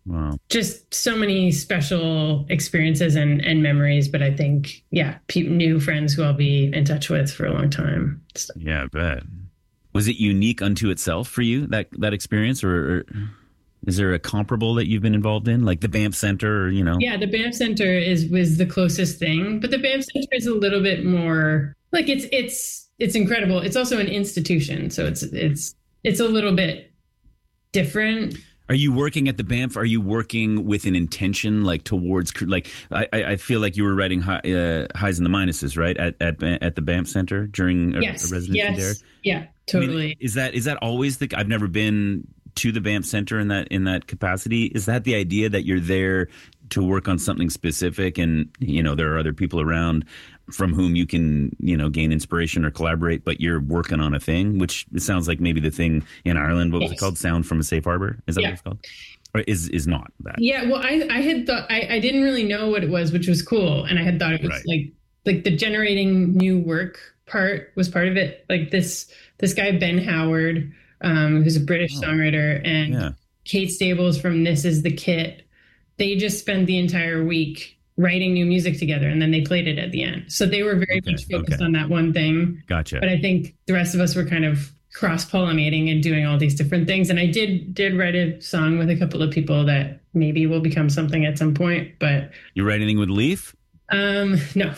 Wow. Just so many special experiences and, and memories. But I think, yeah, pe- new friends who I'll be in touch with for a long time. So. Yeah, I bet. Was it unique unto itself for you, that that experience, or, or is there a comparable that you've been involved in, like the Banff Center, or, you know? Yeah, the Banff Center is was the closest thing, but the Banff Center is a little bit more like it's it's it's incredible. It's also an institution, so it's it's it's a little bit different. Are you working at the Banff? Are you working with an intention, like towards, like I, I feel like you were writing high, uh, highs and the minuses, right, at at at the Banff Center during a, yes. a residency yes. there? Yeah, totally. I mean, is that is that always the? I've never been to the Banff Center in that in that capacity. Is that the idea that you're there to work on something specific, and you know there are other people around from whom you can, you know, gain inspiration or collaborate, but you're working on a thing, which it sounds like maybe the thing in Ireland, what was yes. it called? Sound from a Safe Harbor? Is that yeah. what it's called? Or is is not that? Yeah, well, I, I had thought, I, I didn't really know what it was, which was cool. And I had thought it was Right. like, like the generating new work part was part of it. Like this, this guy, Ben Howard, um, who's a British Oh. songwriter, and Yeah. Kate Stables from This Is the Kit. They just spent the entire week writing new music together, and then they played it at the end. So they were very Okay, much focused okay. on that one thing. Gotcha. But I think the rest of us were kind of cross-pollinating and doing all these different things. And I did did write a song with a couple of people that maybe will become something at some point. But You write anything with Leaf? um, no.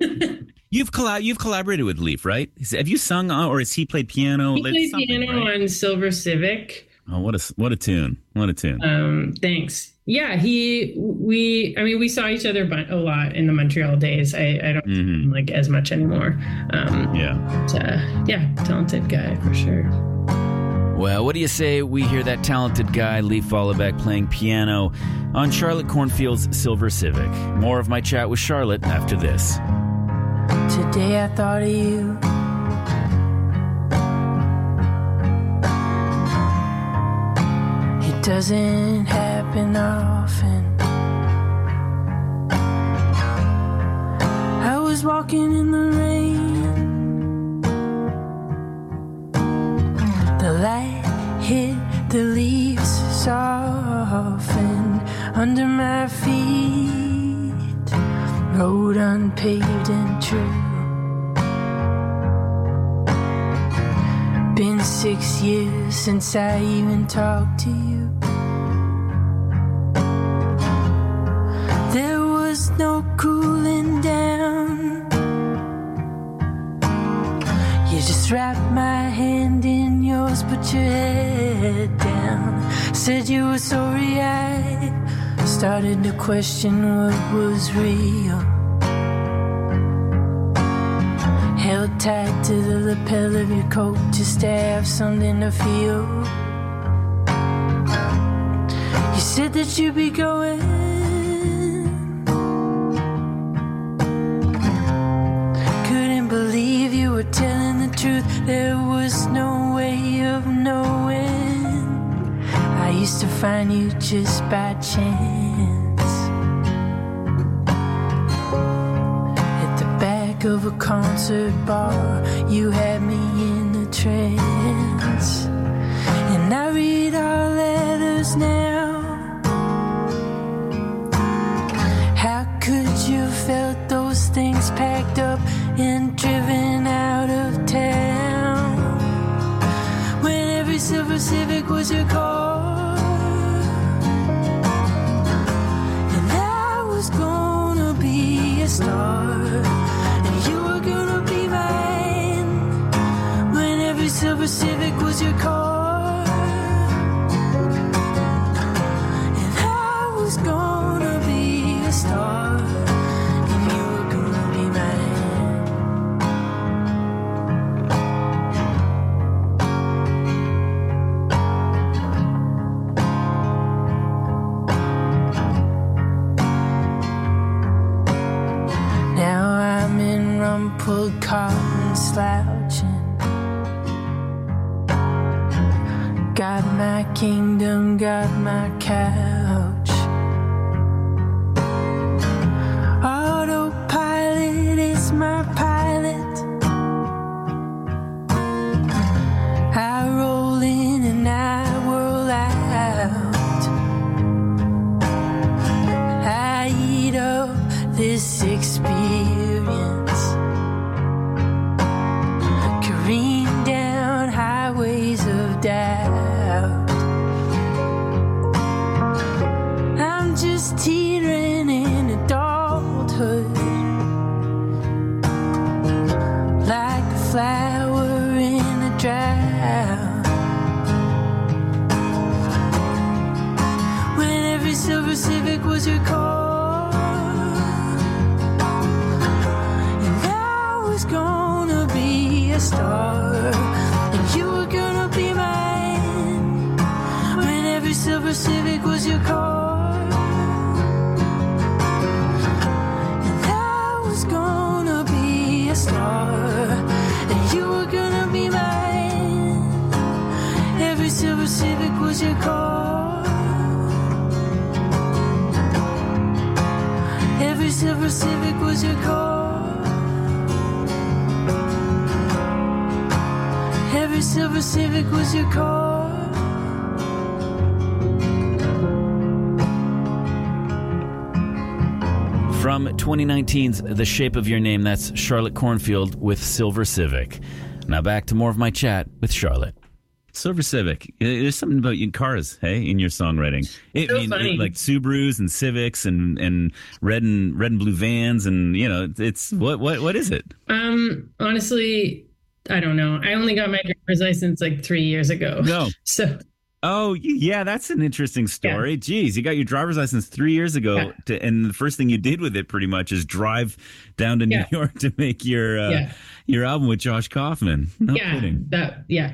You've collab- you've collaborated with Leaf, right? Is- Have you sung on, or has he played piano? He Like played something, piano right? on Silver Civic. Oh, what a what a tune! What a tune! Um, thanks. Yeah, he we I mean we saw each other bu- a lot in the Montreal days. I, I don't see Mhm. him like as much anymore. Um, yeah. but, uh, yeah, talented guy for sure. Well, what do you say we hear that talented guy, Leif Vollebæk, playing piano on Charlotte Cornfield's Silver Civic? More of my chat with Charlotte after this. Today I thought of you. It doesn't happen often. I was walking in the rain. The light hit the leaves, softened under my feet. Road unpaved and true. Been six years since I even talked to you. There was no cooling down. You just wrapped my hand in yours, put your head down. Said you were sorry. I started to question what was real. Held tight to the lapel of your coat just to have something to feel. You said that you'd be going. Couldn't believe you were telling the truth. There was no way of knowing. I used to find you just by chance. Of a concert bar, you had me in a trance. And I read our letters now. How could you have felt those things packed up and driven out of town? When every Silver Civic was your car, and I was gonna be a star. Silver Civic was your car, and I was gonna be a star, and you were gonna be mine. Now I'm in rumpled cotton slouching. Got my kingdom, got my couch. Autopilot is my pilot. I roll in and I whirl out. this experience. Careen down highways of doubt. I'm just teetering in adulthood, like a flower in a drought. When every silver Civic was your car, and I was gonna be a star, and you were gonna be mine. When every silver Civic was your car, and I was gonna be a star, and you were gonna be mine. Every silver Civic was your car. Every silver Civic was your car. Every silver Civic was your car. From twenty nineteen's The Shape of Your Name, that's Charlotte Cornfield with Silver Civic. Now back to more of my chat with Charlotte. Silver Civic. There's something about your cars, hey, in your songwriting. It, So I mean, funny. it- like Subarus and Civics and, and red and red and blue vans, and you know, it's what what what is it? Um, honestly, I don't know. I only got my driver's license like three years ago. No. So Oh, yeah, that's an interesting story. Geez, you got your driver's license three years ago, Yeah. to, and the first thing you did with it pretty much is drive down to New Yeah. York to make your uh, Yeah. your album with Josh Kaufman. No yeah, kidding. that yeah,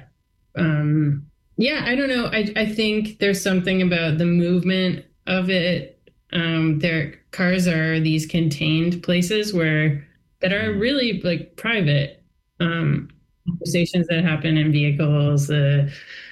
um, yeah. I don't know. I I think there's something about the movement of it. Um, their cars are these contained places where that are really like private. Um, conversations that happen in vehicles. The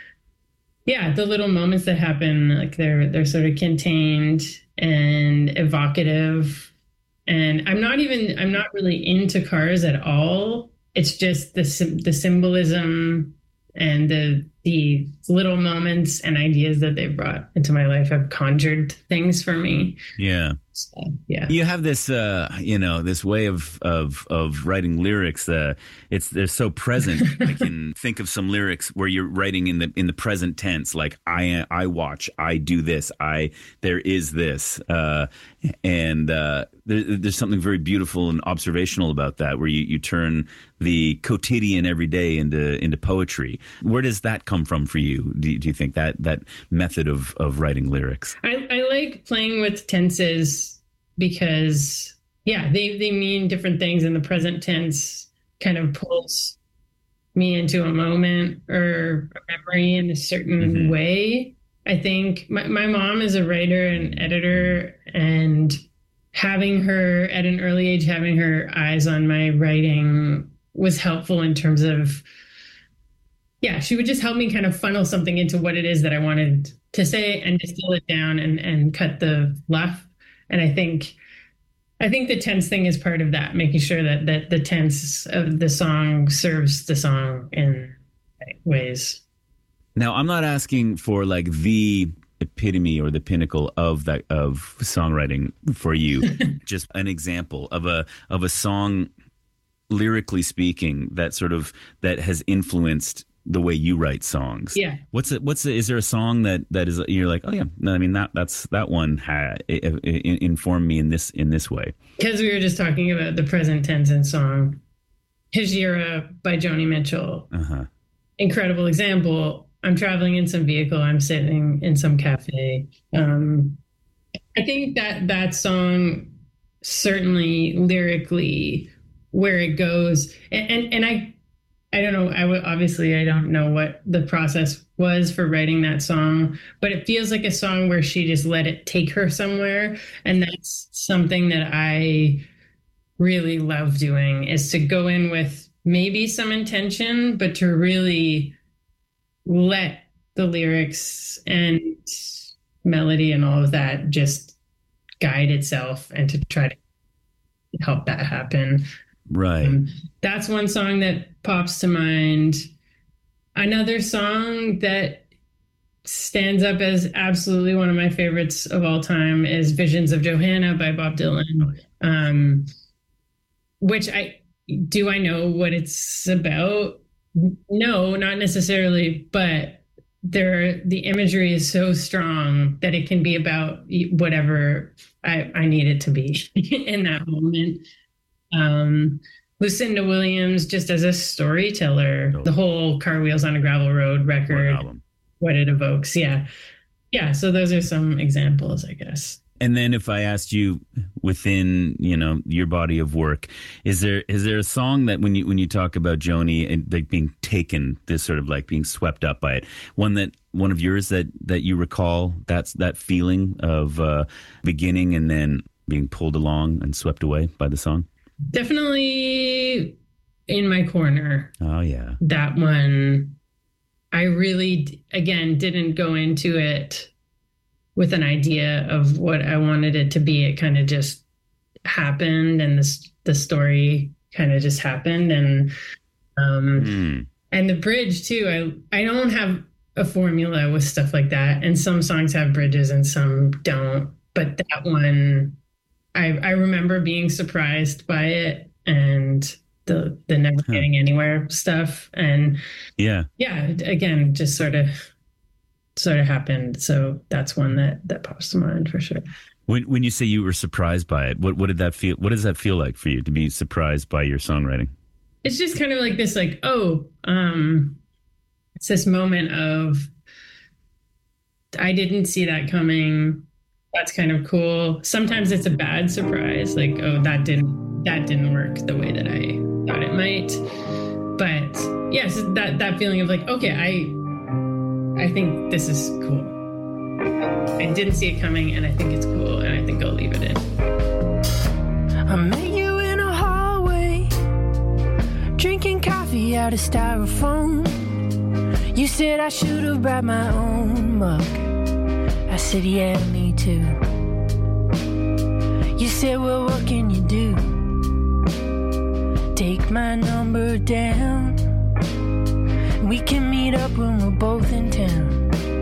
yeah, the little moments that happen, like they're they're sort of contained and evocative. And I'm not even I'm not really into cars at all. It's just the sym- the symbolism and the the little moments and ideas that they've brought into my life have conjured things for me. Yeah. So, yeah. You have this, uh, you know, this way of of of writing lyrics. Uh, it's they're so present. I can think of some lyrics where you're writing in the in the present tense, like I I watch, I do this, I there is this, uh, and uh, there, there's something very beautiful and observational about that, where you, you turn the quotidian everyday into into poetry. Where does that come from for you? Do you, do you think that that method of of writing lyrics? I, I like playing with tenses because, yeah, they, they mean different things, and the present tense kind of pulls me into a moment or a memory in a certain Mhm. way. I think my, my mom is a writer and editor, and having her at an early age, having her eyes on my writing was helpful in terms of, yeah, she would just help me kind of funnel something into what it is that I wanted to say and distill it down and, and cut the fluff. And I think, I think the tense thing is part of that, making sure that, that the tense of the song serves the song in ways. Now, I'm not asking for like the epitome or the pinnacle of that of songwriting for you. Just an example of a of a song, lyrically speaking, that sort of that has influenced the way you write songs. Yeah. What's it? What's it? Is there a song that that is you're like, oh yeah, no, I mean that that's that one ha, it, it informed me in this in this way. Because we were just talking about the present tense in song, Hijira by Joni Mitchell. Uh-huh. Incredible example. I'm traveling in some vehicle. I'm sitting in some cafe. Um, I think that that song certainly lyrically where it goes, and and, and I I don't know. I w- obviously I don't know what the process was for writing that song, but it feels like a song where she just let it take her somewhere, and that's something that I really love doing, is to go in with maybe some intention, but to really let the lyrics and melody and all of that just guide itself, and to try to help that happen. Right. Um, that's one song that pops to mind. Another song that stands up as absolutely one of my favorites of all time is Visions of Johanna by Bob Dylan. Um, which I, do I know what it's about? No, not necessarily, but there, the imagery is so strong that it can be about whatever I, I need it to be in that moment. Um, Lucinda Williams, just as a storyteller, the whole Car Wheels on a Gravel Road record, what it evokes. Yeah. Yeah. So those are some examples, I guess. And then if I asked you within, you know, your body of work, is there is there a song that when you when you talk about Joni and like being taken, this sort of like being swept up by it, one that one of yours that that you recall, that's that feeling of uh, beginning and then being pulled along and swept away by the song? Definitely In My Corner. Oh, yeah. That one, I really, again, didn't go into it with an idea of what I wanted it to be. It kind of just happened, and this the story kind of just happened. And um, mm. and the bridge, too. I, I don't have a formula with stuff like that. And some songs have bridges and some don't. But that one, I, I remember being surprised by it and the the never huh. getting anywhere stuff. And yeah, yeah, again, just sort of sort of happened. So that's one that, that pops to mind for sure. When when you say you were surprised by it, what what did that feel? What does that feel like for you to be surprised by your songwriting? It's just kind of like this, like, oh, um, it's this moment of, I didn't see that coming. That's kind of cool. Sometimes it's a bad surprise, like, oh, that didn't that didn't work the way that I thought it might. But yes, that that feeling of like, okay, I I think this is cool. I didn't see it coming, and I think it's cool, and I think I'll leave it in. I met you in a hallway, drinking coffee out of styrofoam. You said I should have brought my own mug. I said, yeah, me too. You said, well, what can you do? Take my number down. We can meet up when we're both in town.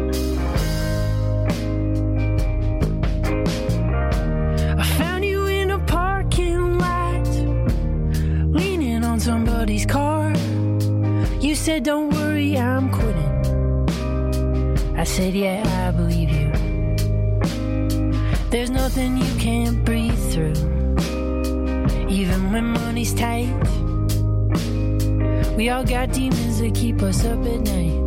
I found you in a parking lot, leaning on somebody's car. You said, don't worry, I'm quitting. I said, yeah, I believe you. There's nothing you can't breathe through, even when money's tight. We all got demons that keep us up at night.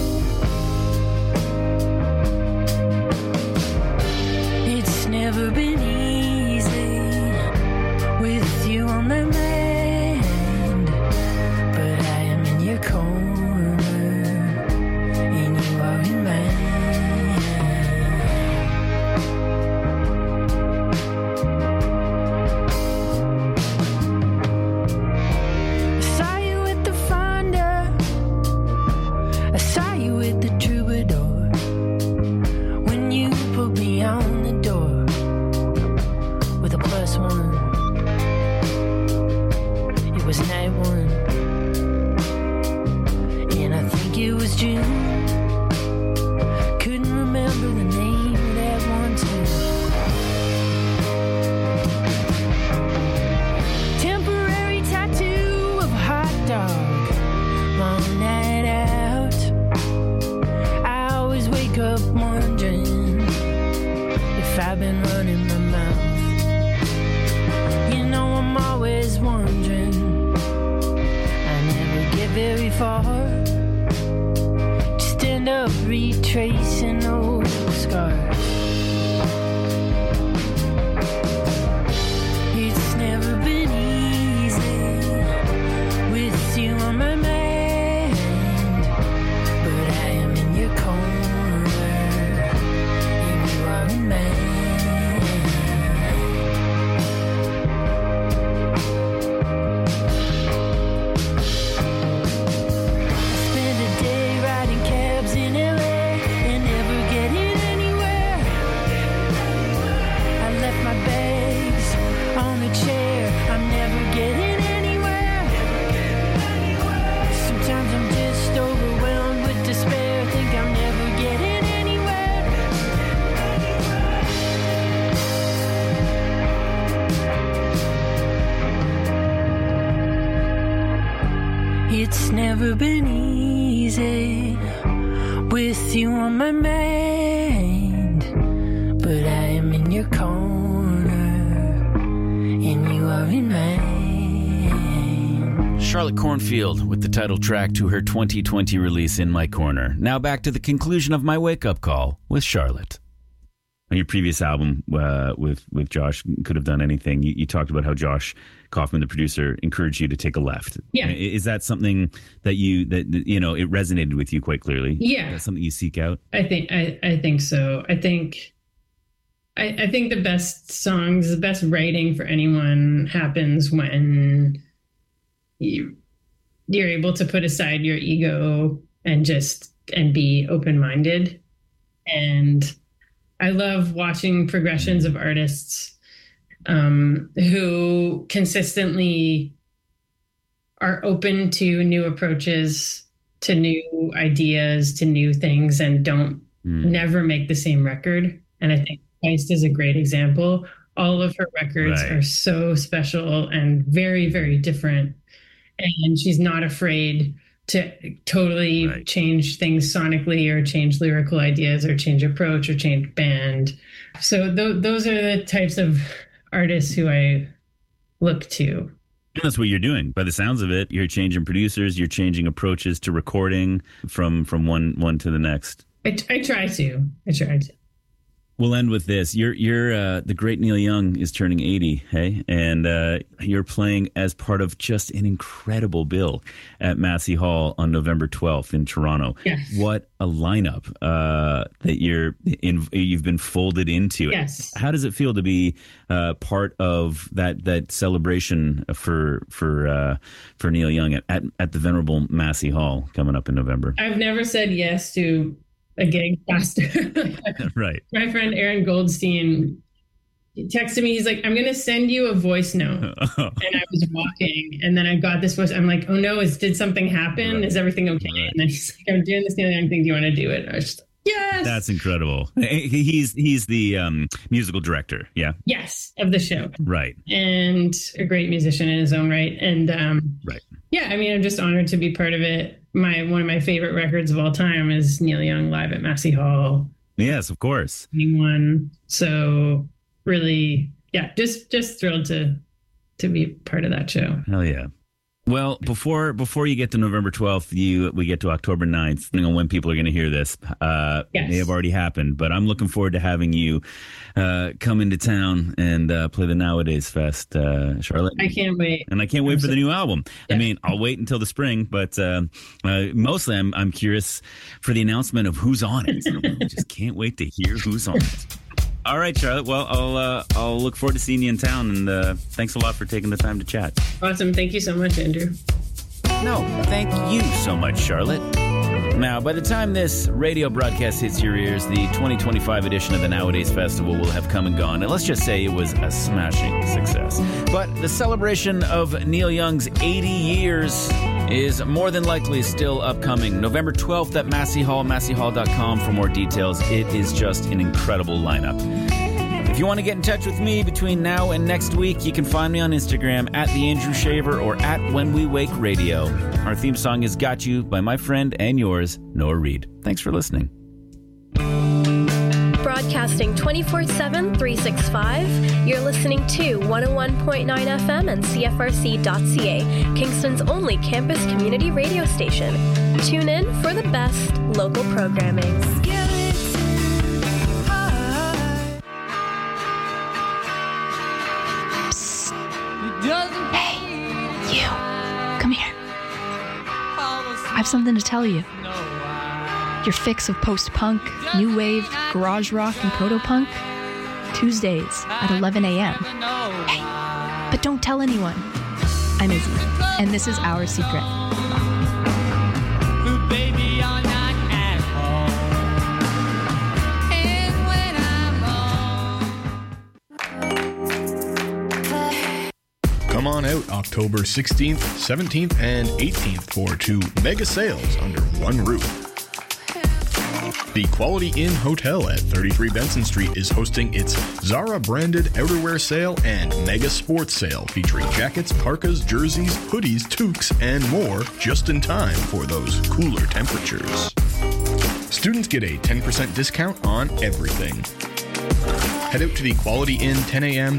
It's never been easy with you on my mind, but I am in your corner and you are in mine. It's never been easy with you on my mind, but I am in your corner and you are in mine. Charlotte Cornfield with the title track to her twenty twenty release, In My Corner. Now back to the conclusion of my wake-up call with Charlotte. On your previous album uh, with with Josh, Could Have Done Anything, you, you talked about how Josh Kaufman, the producer, encouraged you to take a left. Yeah. Is that something that you that you know it resonated with you quite clearly? Yeah. Is that something you seek out? I think I, I think so. I think I, I think the best songs, the best writing for anyone happens when you you're able to put aside your ego and just and be open-minded. And I love watching progressions of artists um, who consistently are open to new approaches, to new ideas, to new things, and don't mm. never make the same record. And I think Feist is a great example. All of her records right. are so special and very, very different. And she's not afraid to totally right. change things sonically or change lyrical ideas or change approach or change band. So th- those are the types of artists who I look to. And that's what you're doing. By the sounds of it, you're changing producers, you're changing approaches to recording from, from one, one to the next. I, I try to. I try to. We'll end with this. You're, you're, uh, the great Neil Young is turning eighty, hey? And uh, you're playing as part of just an incredible bill at Massey Hall on November twelfth in Toronto. Yes. What a lineup uh, that you're in, you've been folded into. Yes. How does it feel to be uh, part of that that celebration for for uh, for Neil Young at, at, at the venerable Massey Hall coming up in November? I've never said yes to a gig faster. Right. My friend Aaron Goldstein texted me. He's like, I'm going to send you a voice note. And I was walking and then I got this voice. I'm like, oh no, is, did something happen? Right. Is everything okay? Right. And then he's like, I'm doing this Neil Young thing. Do you want to do it? And I was just like, yes. That's incredible. He's, he's the um, musical director. Yeah. Yes. Of the show. Right. And a great musician in his own right. And um, right. yeah, I mean, I'm just honored to be part of it. My one of my favorite records of all time is Neil Young live at Massey Hall. Yes, of course. One. So really, yeah, just just thrilled to to be part of that show. Hell yeah. Well, before before you get to November twelfth, you we get to October ninth, depending on when people are going to hear this. Uh, yes. May have already happened, but I'm looking forward to having you uh, come into town and uh, play the Nowadays Fest, uh, Charlotte. I can't wait. And I can't wait I'm for so- the new album. Yeah. I mean, I'll wait until the spring, but uh, uh, mostly I'm I'm curious for the announcement of who's on it. I just can't wait to hear who's on it. All right, Charlotte. Well, I'll uh, I'll look forward to seeing you in town, and uh, thanks a lot for taking the time to chat. Awesome. Thank you so much, Andrew. No, thank you so much, Charlotte. Now, by the time this radio broadcast hits your ears, the twenty twenty-five edition of the Nowadays Festival will have come and gone, and let's just say it was a smashing success. But the celebration of Neil Young's eighty years is more than likely still upcoming. November twelfth at Massey Hall, massey hall dot com for more details. It is just an incredible lineup. If you want to get in touch with me between now and next week, you can find me on Instagram at The Andrew Shaver or at When We Wake Radio. Our theme song is Got You by my friend and yours, Noah Reed. Thanks for listening. Broadcasting twenty-four seven, three sixty-five, you're listening to one oh one point nine F M and C F R C dot C A, Kingston's only campus community radio station. Tune in for the best local programming. Hey, you. Come here. I have something to tell you. Your fix of post-punk, new wave, garage rock, and proto-punk? Tuesdays at eleven a.m. Hey, but don't tell anyone. I'm Izzy, and this is Our Secret. Come on out October sixteenth, seventeenth, and eighteenth for two mega sales under one roof. The Quality Inn Hotel at thirty-three Benson Street is hosting its Zara-branded outerwear sale and mega sports sale featuring jackets, parkas, jerseys, hoodies, toques, and more just in time for those cooler temperatures. Students get a ten percent discount on everything. Head out to the Quality Inn ten a.m.